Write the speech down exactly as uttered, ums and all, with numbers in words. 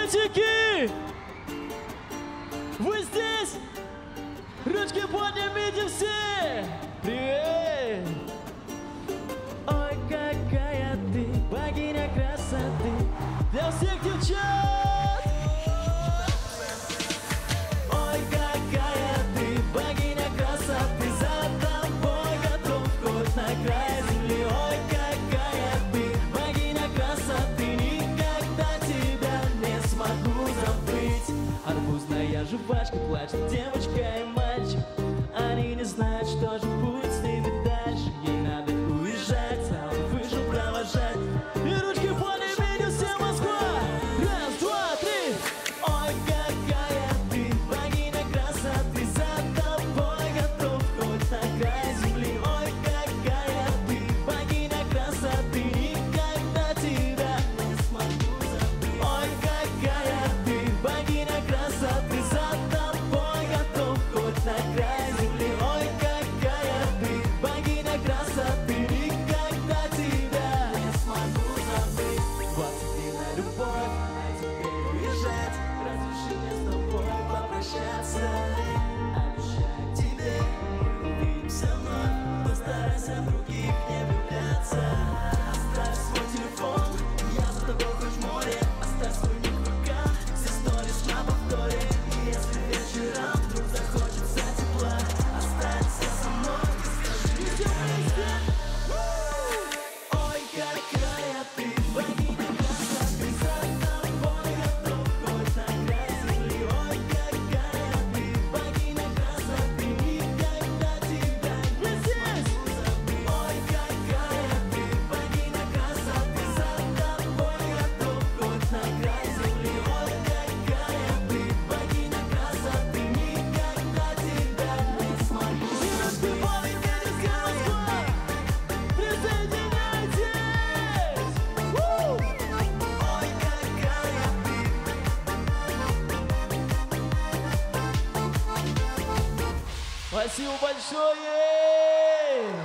Мальчики! Вы здесь? Ручки поднимите все! Привет! Ой, какая ты, богиня красоты, для всех девчат! Ой, какая ты, богиня красоты, за тобой готов хоть на край земли. Ой, какая ты, богиня красоты, никогда тебя не смогу забыть. Арбузная жвачка, плачет девочка и мальчик, они не знают, что же будет с ними дальше. Ей надо уезжать, а он вышел провожать. И ручки поднимите все, Москва! Раз, два, три! Ой, какая ты, богиня красоты, за тобой готов хоть на край земли. Ой, какая ты, богиня красоты, никогда тебя не смогу забыть. Ой, какая ты, богиня красоты, за тобой готов хоть на край земли. Ой, какая ты, богиня красоты, никогда тебя не смогу забыть. Вот тебе на любовь, а теперь уезжать. Разреши мне с тобой попрощаться. Обещаю тебе, мы увидимся вновь. Постарайся в других не влюбляться. Оставь свой телефон, я за тобой хоть в море. Оставь свой ник в руках, все сторис на повторе. И если вечером вдруг захочется тепла, останься со мной и скажи все вместе. Ой, какая ты, богиня красоты, за тобой готов хоть на край земли. Ой, какая ты, богиня красоты, никогда тебя не смогу забыть. Ой, какая ты, богиня красоты, за тобой готов хоть на край земли. Ой, какая ты, богиня красоты, никогда тебя не смогу забыть. Присоединяйтесь! Ой, какая ты! Спасибо большое!